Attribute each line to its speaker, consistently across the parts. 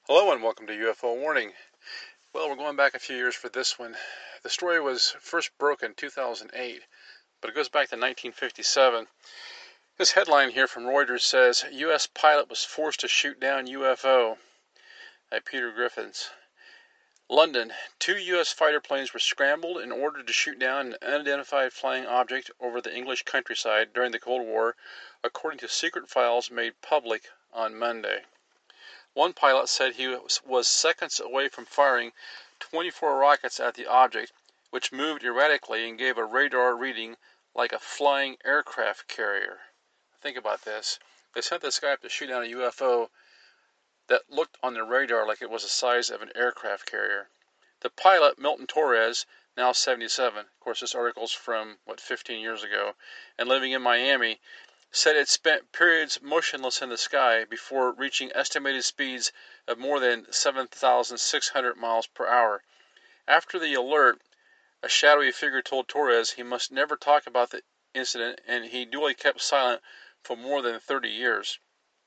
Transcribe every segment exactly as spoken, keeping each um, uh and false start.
Speaker 1: Hello and welcome to U F O Warning. Well, we're going back a few years for this one. The story was first broken in two thousand eight, but it goes back to nineteen fifty-seven. This headline here from Reuters says, U S pilot was forced to shoot down U F O by Peter Griffiths. London. Two U S fighter planes were scrambled in order to shoot down an unidentified flying object over the English countryside during the Cold War, according to secret files made public on Monday. One pilot said he was seconds away from firing twenty-four rockets at the object, which moved erratically and gave a radar reading like a flying aircraft carrier. Think about this. They sent this guy up to shoot down a U F O that looked on the radar like it was the size of an aircraft carrier. The pilot, Milton Torres, now seventy-seven, of course this article's from, what, fifteen years ago, and living in Miami, said it spent periods motionless in the sky before reaching estimated speeds of more than seven thousand six hundred miles per hour. After the alert, a shadowy figure told Torres he must never talk about the incident, and he duly kept silent for more than thirty years.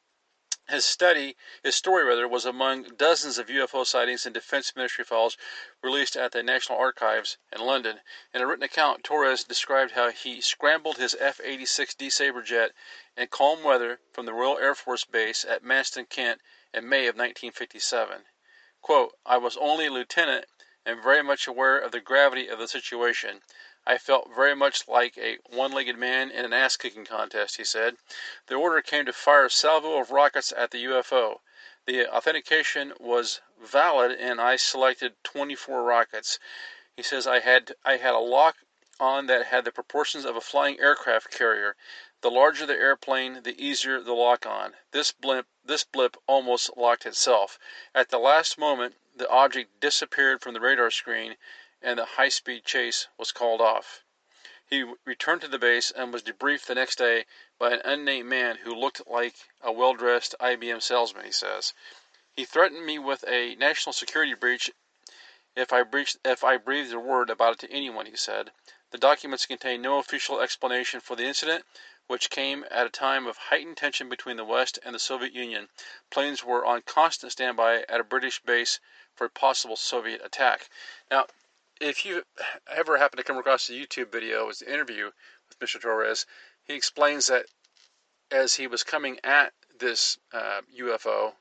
Speaker 1: His study, his story rather, was among dozens of U F O sightings and Defense Ministry files released at the National Archives in London. In a written account, Torres described how he scrambled his F eighty-six D Sabre jet in calm weather from the Royal Air Force Base at Manston, Kent, in May of nineteen fifty-seven. Quote, I was only a lieutenant and very much aware of the gravity of the situation. I felt very much like a one-legged man in an ass-kicking contest, he said. The order came to fire a salvo of rockets at the U F O. The authentication was valid, and I selected twenty-four rockets. He says, I had I had a lock on that had the proportions of a flying aircraft carrier. The larger the airplane, the easier the lock on. This blimp, this blip almost locked itself. At the last moment, the object disappeared from the radar screen, and the high-speed chase was called off. He returned to the base and was debriefed the next day by an unnamed man who looked like a well-dressed I B M salesman, he says. He threatened me with a national security breach if I breached, if I breathed a word about it to anyone, he said. The documents contain no official explanation for the incident, which came at a time of heightened tension between the West and the Soviet Union. Planes were on constant standby at a British base for a possible Soviet attack. Now, if you ever happen to come across a YouTube video, it was the interview with Mister Torres, he explains that as he was coming at this uh, U F O,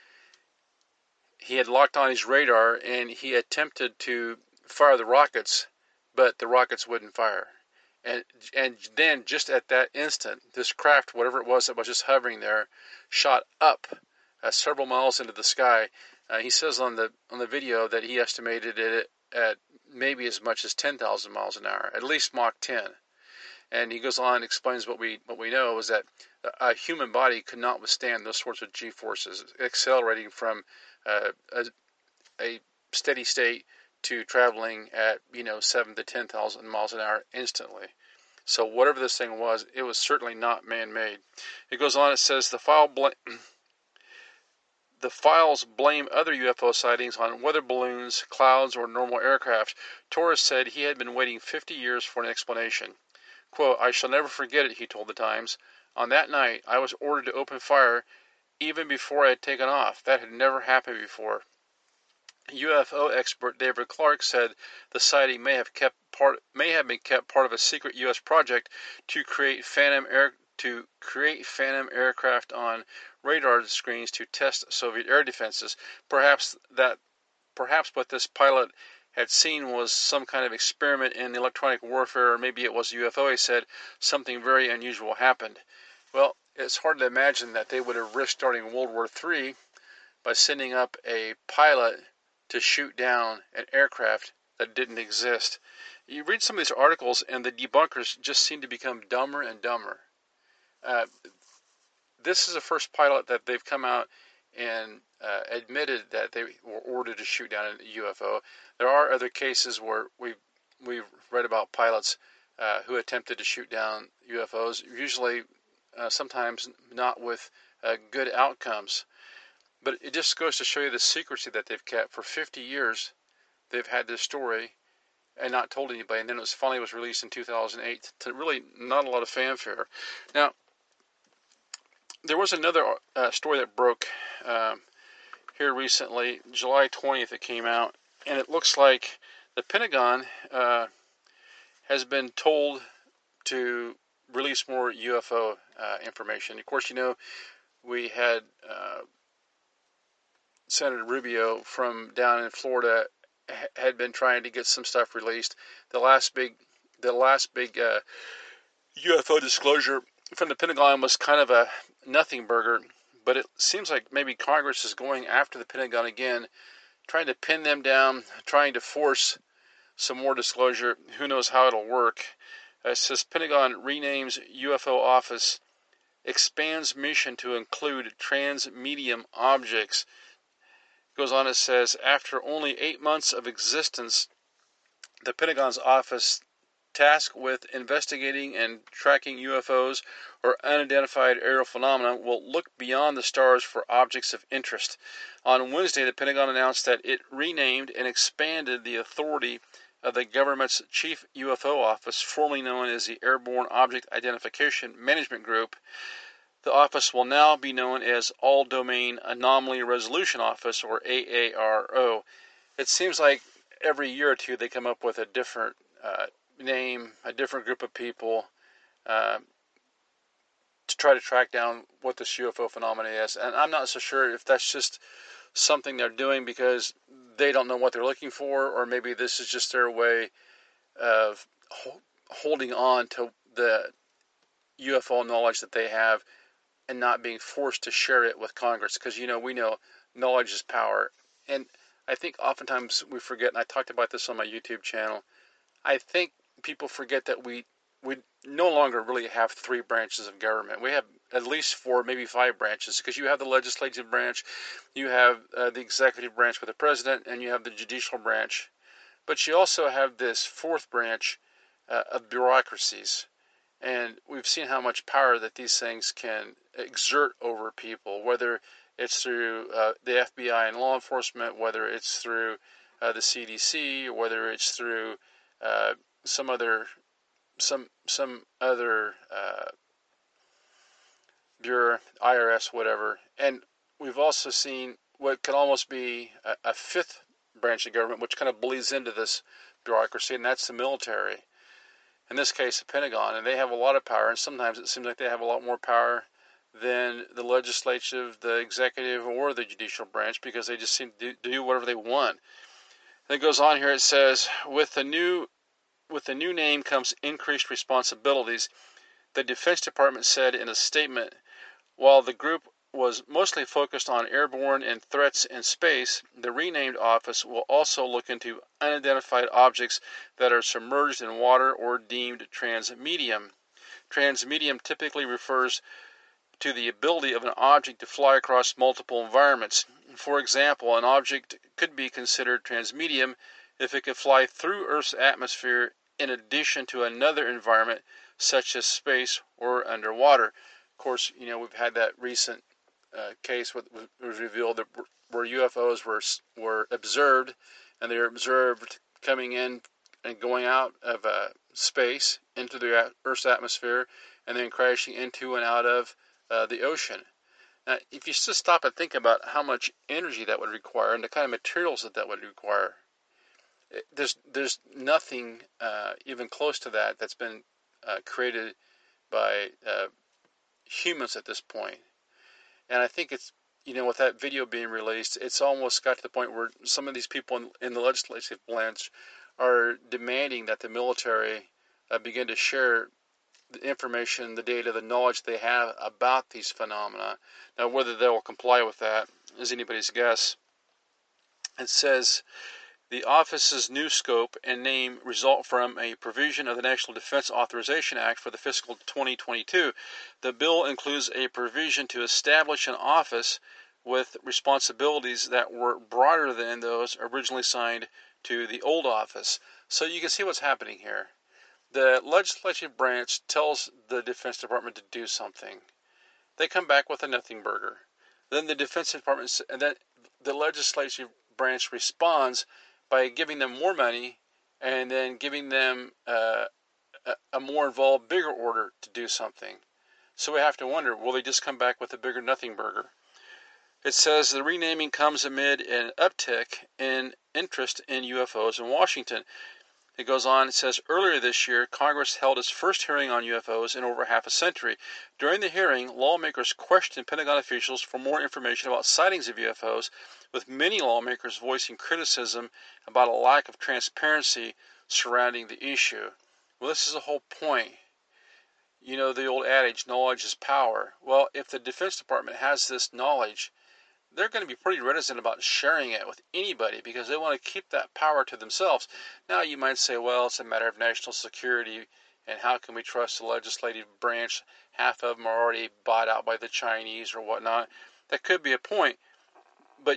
Speaker 1: he had locked on his radar and he attempted to fire the rockets, but the rockets wouldn't fire. And and then just at that instant, this craft, whatever it was that was just hovering there, shot up uh, several miles into the sky. Uh, he says on the on the video that he estimated it at maybe as much as ten thousand miles an hour, at least Mach ten. And he goes on and explains what we what we know is that a human body could not withstand those sorts of G-forces, accelerating from uh, a, a steady state to traveling at, you know, seven to ten thousand miles an hour instantly. So whatever this thing was, it was certainly not man-made. It goes on, it says the file bl- the files blame other U F O sightings on weather balloons, clouds, or normal aircraft. Torres said he had been waiting fifty years for an explanation. Quote, I shall never forget it, he told the Times. On that night, I was ordered to open fire even before I had taken off. That had never happened before. U F O expert David Clark said the sighting may have kept part may have been kept part of a secret U S project to create phantom air to create phantom aircraft on radar screens to test Soviet air defenses. Perhaps that perhaps what this pilot had seen was some kind of experiment in electronic warfare, or maybe it was a U F O. He said something very unusual happened. Well, it's hard to imagine that they would have risked starting World War Three by sending up a pilot to shoot down an aircraft that didn't exist. You read some of these articles, and the debunkers just seem to become dumber and dumber. Uh, this is the first pilot that they've come out and uh, admitted that they were ordered to shoot down a U F O. There are other cases where we've, we've read about pilots uh, who attempted to shoot down U F Os, usually uh, sometimes not with uh, good outcomes. But it just goes to show you the secrecy that they've kept. For fifty years, they've had this story and not told anybody. And then it was finally was released in two thousand eight to really not a lot of fanfare. Now, there was another uh, story that broke um, here recently, July twentieth it came out, and it looks like the Pentagon uh, has been told to release more U F O uh, information. Of course, you know, we had uh, Senator Rubio from down in Florida ha- had been trying to get some stuff released. The last big, the last big uh, U F O disclosure from the Pentagon was kind of a nothing burger, but it seems like maybe Congress is going after the Pentagon again, trying to pin them down, trying to force some more disclosure. Who knows how it'll work? Uh, it says Pentagon renames U F O office, expands mission to include trans-medium objects. Goes on, it says, after only eight months of existence, the Pentagon's office tasked with investigating and tracking U F Os or unidentified aerial phenomena will look beyond the stars for objects of interest. On Wednesday, the Pentagon announced that it renamed and expanded the authority of the government's chief U F O office, formerly known as the Airborne Object Identification Management Group. The office will now be known as All Domain Anomaly Resolution Office, or A A R O. It seems like every year or two they come up with a different uh, name, a different group of people uh, to try to track down what this U F O phenomenon is. And I'm not so sure if that's just something they're doing because they don't know what they're looking for, or maybe this is just their way of ho- holding on to the U F O knowledge that they have and not being forced to share it with Congress. Because, you know, we know knowledge is power. And I think oftentimes we forget, and I talked about this on my YouTube channel, I think people forget that we we no longer really have three branches of government. We have at least four, maybe five branches, because you have the legislative branch, you have uh, the executive branch with the president, and you have the judicial branch. But you also have this fourth branch uh, of bureaucracies. And we've seen how much power that these things can exert over people, whether it's through uh, the F B I and law enforcement, whether it's through uh, the C D C, or whether it's through uh, some other some some other uh, bureau, I R S, whatever. And we've also seen what could almost be a, a fifth branch of government, which kind of bleeds into this bureaucracy, and that's the military. In this case, the Pentagon, and they have a lot of power, and sometimes it seems like they have a lot more power than the legislative, the executive, or the judicial branch, because they just seem to do whatever they want. And it goes on here, it says, with the new with the new name comes increased responsibilities, the Defense Department said in a statement. While the group was mostly focused on airborne and threats in space, the renamed office will also look into unidentified objects that are submerged in water or deemed transmedium. Transmedium typically refers to the ability of an object to fly across multiple environments. For example, an object could be considered transmedium if it could fly through Earth's atmosphere in addition to another environment such as space or underwater. Of course, you know, we've had that recent uh, case with, was revealed that where U F Os were were observed, and they were observed coming in and going out of uh, space into the Earth's atmosphere, and then crashing into and out of uh, the ocean. Now, if you just stop and think about how much energy that would require and the kind of materials that that would require, it, there's there's nothing uh, even close to that that's been uh, created by uh, humans at this point. And I think it's, you know, with that video being released, it's almost got to the point where some of these people in, in the legislative branch are demanding that the military uh, begin to share the information, the data, the knowledge they have about these phenomena. Now, whether they will comply with that is anybody's guess. It says, the office's new scope and name result from a provision of the National Defense Authorization Act for the fiscal twenty twenty-two. The bill includes a provision to establish an office with responsibilities that were broader than those originally assigned to the old office. So you can see what's happening here. The legislative branch tells the Defense Department to do something. They come back with a nothing burger. Then the Defense Department, and then the legislative branch responds by giving them more money and then giving them uh, a, a more involved, bigger order to do something. So we have to wonder, will they just come back with a bigger nothing burger? It says the renaming comes amid an uptick in interest in U F Os in Washington. It goes on, it says, earlier this year, Congress held its first hearing on U F Os in over half a century. During the hearing, lawmakers questioned Pentagon officials for more information about sightings of U F Os, with many lawmakers voicing criticism about a lack of transparency surrounding the issue. Well, this is the whole point. You know the old adage, knowledge is power. Well, if the Defense Department has this knowledge, they're going to be pretty reticent about sharing it with anybody because they want to keep that power to themselves. Now, you might say, well, it's a matter of national security, and how can we trust the legislative branch? Half of them are already bought out by the Chinese or whatnot. That could be a point, but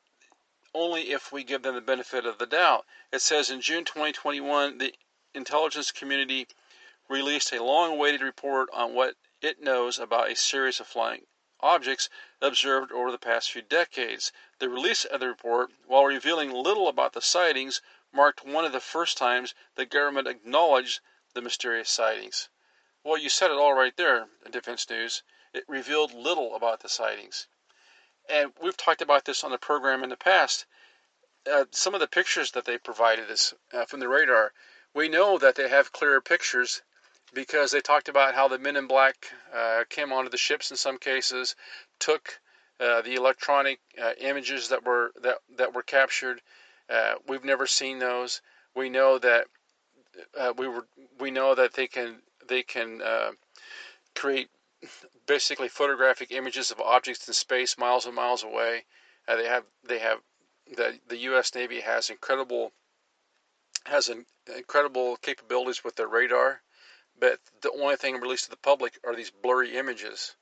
Speaker 1: only if we give them the benefit of the doubt. It says in June twenty twenty-one, the intelligence community released a long-awaited report on what it knows about a series of flying objects observed over the past few decades. The release of the report, while revealing little about the sightings, marked one of the first times the government acknowledged the mysterious sightings. Well, you said it all right there, Defense News. It revealed little about the sightings. And we've talked about this on the program in the past. Uh, some of the pictures that they provided us uh, from the radar, we know that they have clearer pictures because they talked about how the men in black uh, came onto the ships in some cases, took uh, the electronic uh, images that were that that were captured. Uh, we've never seen those. We know that uh, we were we know that they can they can uh, create basically photographic images of objects in space miles and miles away. Uh, they have they have the the U S Navy has incredible has an, incredible capabilities with their radar. But the only thing released to the public are these blurry images.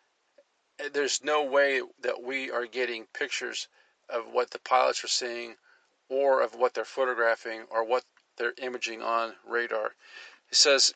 Speaker 1: There's no way that we are getting pictures of what the pilots are seeing or of what they're photographing or what they're imaging on radar. It says,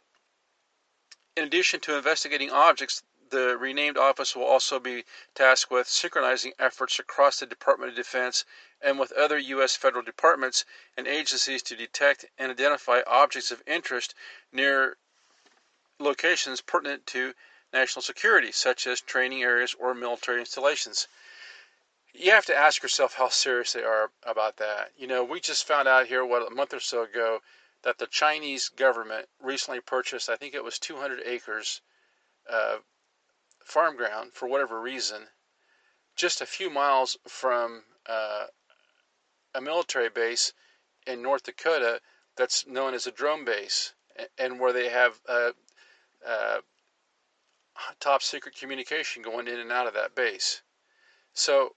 Speaker 1: in addition to investigating objects, the renamed office will also be tasked with synchronizing efforts across the Department of Defense and with other U S federal departments and agencies to detect and identify objects of interest near locations pertinent to national security, such as training areas or military installations. You have to ask yourself how serious they are about that. You know, we just found out here, what, a month or so ago, that the Chinese government recently purchased, I think it was two hundred acres of farm ground for whatever reason, just a few miles from uh, a military base in North Dakota that's known as a drone base, and where they have uh, Uh, top secret communication going in and out of that base. So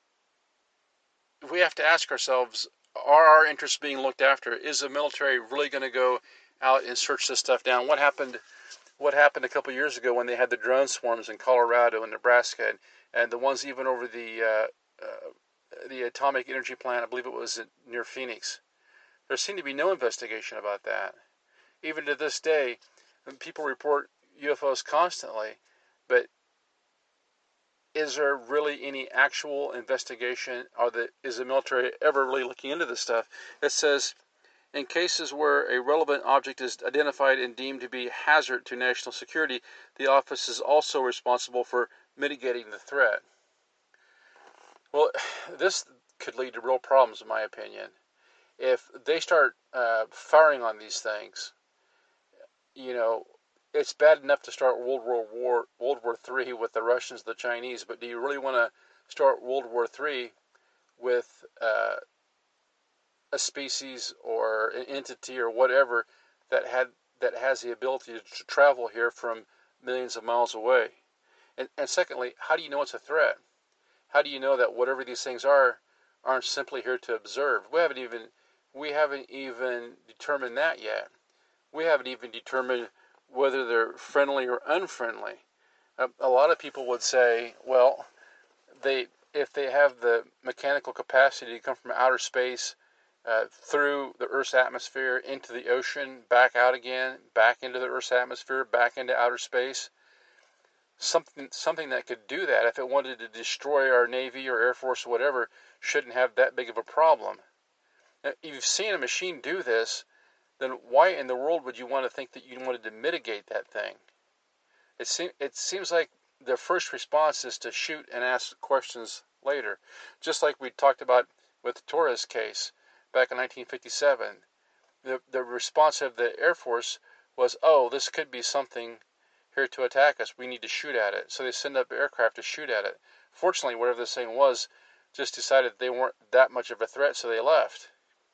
Speaker 1: we have to ask ourselves, are our interests being looked after? Is the military really going to go out and search this stuff down? What happened what happened a couple years ago when they had the drone swarms in Colorado and Nebraska, and, and the ones even over the uh, uh, the atomic energy plant, I believe it was near Phoenix? There seemed to be no investigation about that. Even to this day, people report U F Os constantly, but is there really any actual investigation? Or the, is the military ever really looking into this stuff? It says, in cases where a relevant object is identified and deemed to be a hazard to national security, the office is also responsible for mitigating the threat. Well, this could lead to real problems, in my opinion. If they start uh, firing on these things, you know, it's bad enough to start World War War World War Three with the Russians, the Chinese, but do you really want to start World War Three with uh, a species or an entity or whatever that had that has the ability to travel here from millions of miles away? And, and secondly, how do you know it's a threat? How do you know that whatever these things are aren't simply here to observe? We haven't even we haven't even determined that yet. We haven't even determined whether they're friendly or unfriendly. A, a lot of people would say, well, they if they have the mechanical capacity to come from outer space uh, through the Earth's atmosphere into the ocean, back out again, back into the Earth's atmosphere, back into outer space, something something that could do that, if it wanted to destroy our Navy or Air Force or whatever, shouldn't have that big of a problem. Now, if you've seen a machine do this, then why in the world would you want to think that you wanted to mitigate that thing? It, seem, it seems like the first response is to shoot and ask questions later. Just like we talked about with the Torres case back in nineteen fifty-seven. The, the response of the Air Force was, oh, this could be something here to attack us. We need to shoot at it. So they send up aircraft to shoot at it. Fortunately, whatever this thing was, just decided they weren't that much of a threat, so they left.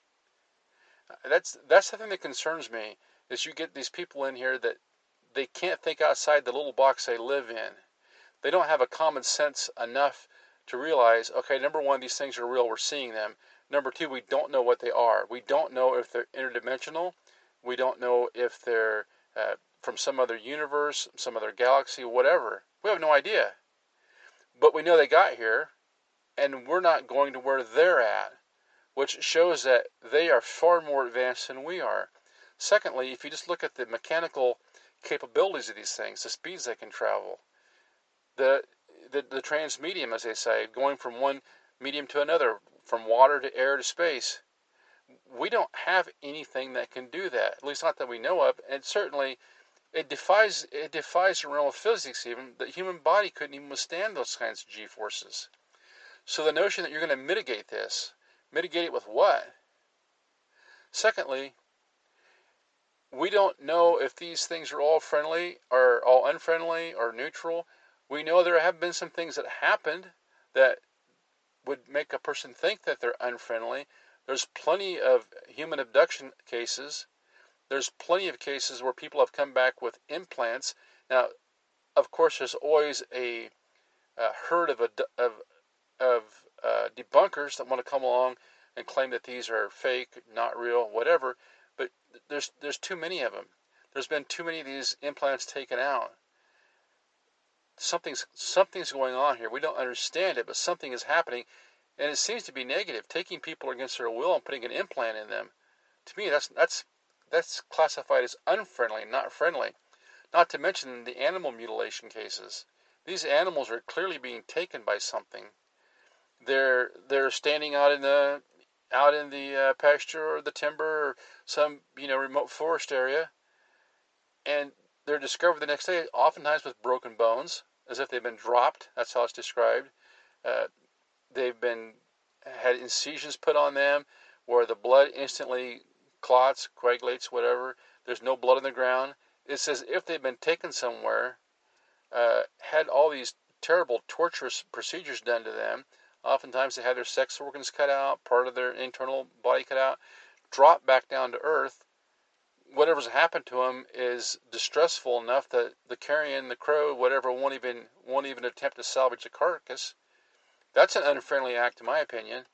Speaker 1: That's that's the thing that concerns me, is you get these people in here that they can't think outside the little box they live in. They don't have a common sense enough to realize, okay, number one, these things are real, we're seeing them. Number two, we don't know what they are. We don't know if they're interdimensional. We don't know if they're uh, from some other universe, some other galaxy, whatever. We have no idea. But we know they got here, and we're not going to where they're at, which shows that they are far more advanced than we are. Secondly, if you just look at the mechanical capabilities of these things, the speeds they can travel, the the, the transmedium, as they say, going from one medium to another, from water to air to space, we don't have anything that can do that, at least not that we know of, and certainly it defies it defies the realm of physics even. The human body couldn't even withstand those kinds of G-forces. So the notion that you're going to mitigate this, mitigate it with what? Secondly, we don't know if these things are all friendly or all unfriendly or neutral. We know there have been some things that happened that would make a person think that they're unfriendly. There's plenty of human abduction cases. There's plenty of cases where people have come back with implants. Now, of course, there's always a, a herd of, of, of uh, debunkers that want to come along and claim that these are fake, not real, whatever. But there's there's too many of them. There's been too many of these implants taken out. Something's something's going on here. We don't understand it, but something is happening, and it seems to be negative. Taking people against their will and putting an implant in them, to me, that's that's that's classified as unfriendly, not friendly. Not to mention the animal mutilation cases. These animals are clearly being taken by something. They're they're standing out in the out in the uh, pasture or the timber or some you know remote forest area, and they're discovered the next day, oftentimes with broken bones, as if they've been dropped. That's how it's described. Uh, they've been had incisions put on them where the blood instantly clots, coagulates, whatever. There's no blood on the ground. It's as if they've been taken somewhere, uh, had all these terrible, torturous procedures done to them. Oftentimes they had their sex organs cut out, part of their internal body cut out, dropped back down to earth. Whatever's happened to them is distressful enough that the carrion, the crow, whatever, won't even won't even attempt to salvage the carcass. That's an unfriendly act, in my opinion.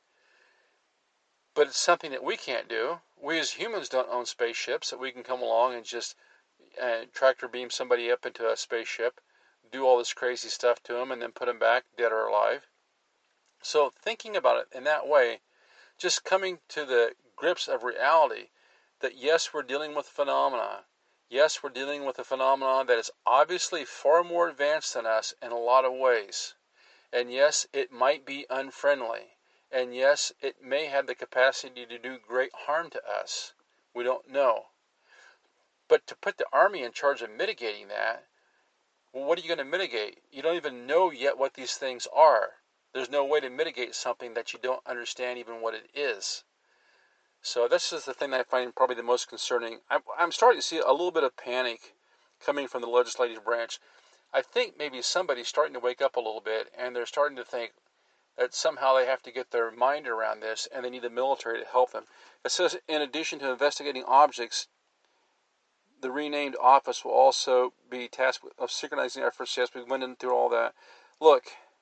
Speaker 1: But it's something that we can't do. We as humans don't own spaceships that we can come along and just uh, tractor beam somebody up into a spaceship, do all this crazy stuff to them, and then put them back, dead or alive. So thinking about it in that way, just coming to the grips of reality, that yes, we're dealing with a phenomena. Yes, we're dealing with a phenomenon that is obviously far more advanced than us in a lot of ways. And yes, it might be unfriendly. And yes, it may have the capacity to do great harm to us. We don't know. But to put the Army in charge of mitigating that, well, what are you going to mitigate? You don't even know yet what these things are. There's no way to mitigate something that you don't understand even what it is. So this is the thing that I find probably the most concerning. I'm, I'm starting to see a little bit of panic coming from the legislative branch. I think maybe somebody's starting to wake up a little bit, and they're starting to think that somehow they have to get their mind around this, and they need the military to help them. It says, in addition to investigating objects, the renamed office will also be tasked with synchronizing efforts. Yes, we went in through all that. Look,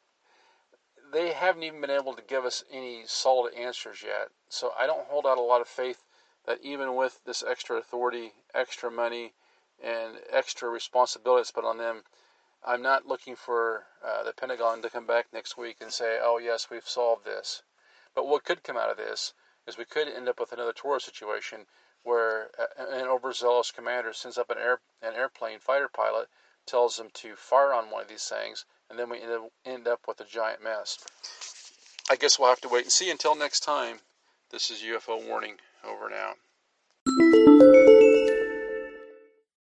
Speaker 1: they haven't even been able to give us any solid answers yet. So I don't hold out a lot of faith that even with this extra authority, extra money, and extra responsibilities put on them, I'm not looking for uh, the Pentagon to come back next week and say, oh yes, we've solved this. But what could come out of this is we could end up with another Taurus situation where an overzealous commander sends up an air an airplane fighter pilot, tells them to fire on one of these things, and then we end up with a giant mess. I guess we'll have to wait and see. Until next time, this is U F O Warning, over and out.